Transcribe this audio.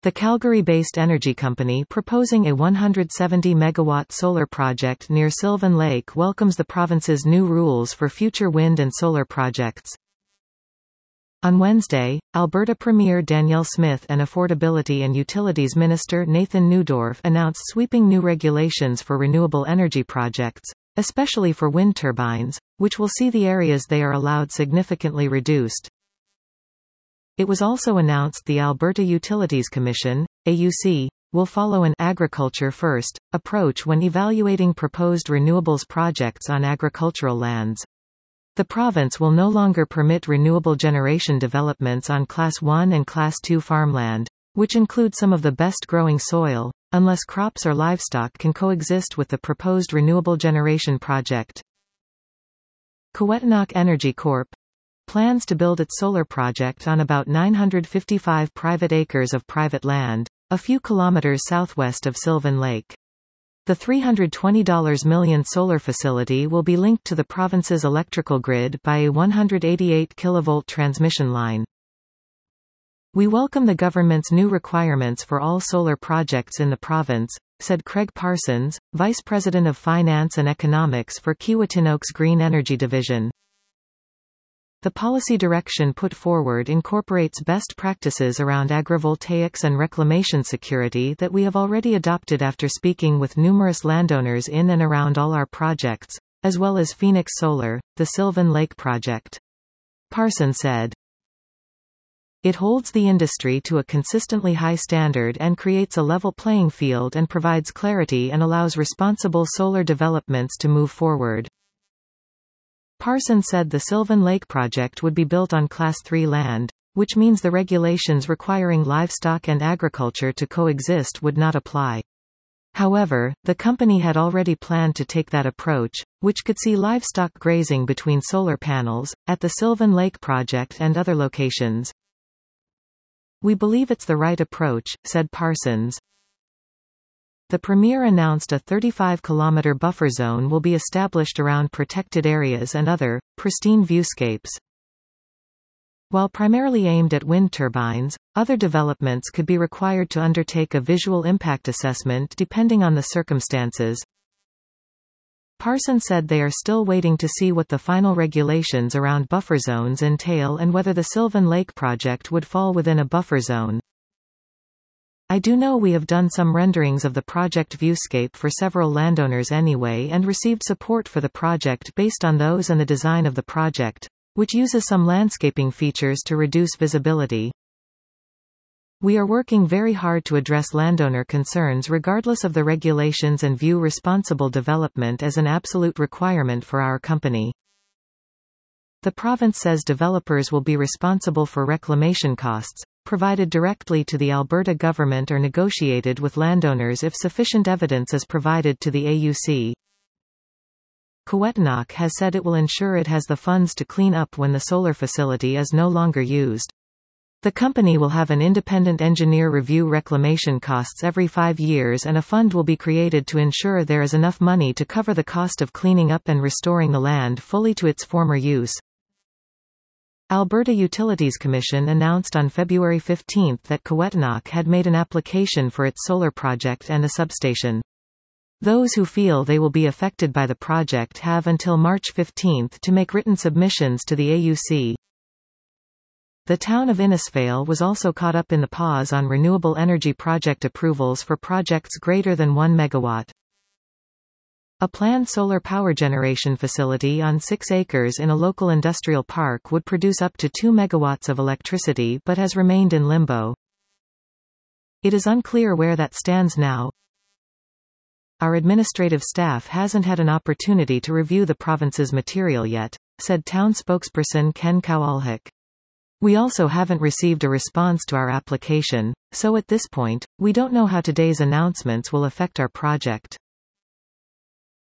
The Calgary-based energy company proposing a 170-megawatt solar project near Sylvan Lake welcomes the province's new rules for future wind and solar projects. On Wednesday, Alberta Premier Danielle Smith and Affordability and Utilities Minister Nathan Neudorf announced sweeping new regulations for renewable energy projects, especially for wind turbines, which will see the areas they are allowed significantly reduced. It was also announced the Alberta Utilities Commission, AUC, will follow an agriculture first approach when evaluating proposed renewables projects on agricultural lands. The province will no longer permit renewable generation developments on Class 1 and Class 2 farmland, which include some of the best growing soil, unless crops or livestock can coexist with the proposed renewable generation project. Kiiwetinoong Energy Corp. Plans to build its solar project on about 955 private acres of private land, a few kilometers southwest of Sylvan Lake. The $320 million solar facility will be linked to the province's electrical grid by a 188 kV transmission line. We welcome the government's new requirements for all solar projects in the province, said Craig Parsons, Vice President of Finance and Economics for Kiiwetinoong's Green Energy Division. The policy direction put forward incorporates best practices around agrivoltaics and reclamation security that we have already adopted after speaking with numerous landowners in and around all our projects, as well as Phoenix Solar, the Sylvan Lake project. Parsons said, "It holds the industry to a consistently high standard and creates a level playing field and provides clarity and allows responsible solar developments to move forward." Parsons said the Sylvan Lake project would be built on Class 3 land, which means the regulations requiring livestock and agriculture to coexist would not apply. However, the company had already planned to take that approach, which could see livestock grazing between solar panels, at the Sylvan Lake project and other locations. "We believe it's the right approach," said Parsons. The Premier announced a 35-kilometer buffer zone will be established around protected areas and other, pristine viewscapes. While primarily aimed at wind turbines, other developments could be required to undertake a visual impact assessment depending on the circumstances. Parsons said they are still waiting to see what the final regulations around buffer zones entail and whether the Sylvan Lake project would fall within a buffer zone. "I do know we have done some renderings of the project viewscape for several landowners anyway and received support for the project based on those and the design of the project, which uses some landscaping features to reduce visibility. We are working very hard to address landowner concerns regardless of the regulations and view responsible development as an absolute requirement for our company." The province says developers will be responsible for reclamation costs, provided directly to the Alberta government or negotiated with landowners if sufficient evidence is provided to the AUC. Kiiwetinoong has said it will ensure it has the funds to clean up when the solar facility is no longer used. The company will have an independent engineer review reclamation costs every 5 years and a fund will be created to ensure there is enough money to cover the cost of cleaning up and restoring the land fully to its former use. Alberta Utilities Commission announced on February 15 that Kiiwetinoong had made an application for its solar project and a substation. Those who feel they will be affected by the project have until March 15 to make written submissions to the AUC. The town of Innisfail was also caught up in the pause on renewable energy project approvals for projects greater than 1 megawatt. A planned solar power generation facility on 6 acres in a local industrial park would produce up to 2 megawatts of electricity but has remained in limbo. It is unclear where that stands now. Our administrative staff hasn't had an opportunity to review the province's material yet, said town spokesperson Ken Kowalczyk. We also haven't received a response to our application, so at this point, we don't know how today's announcements will affect our project.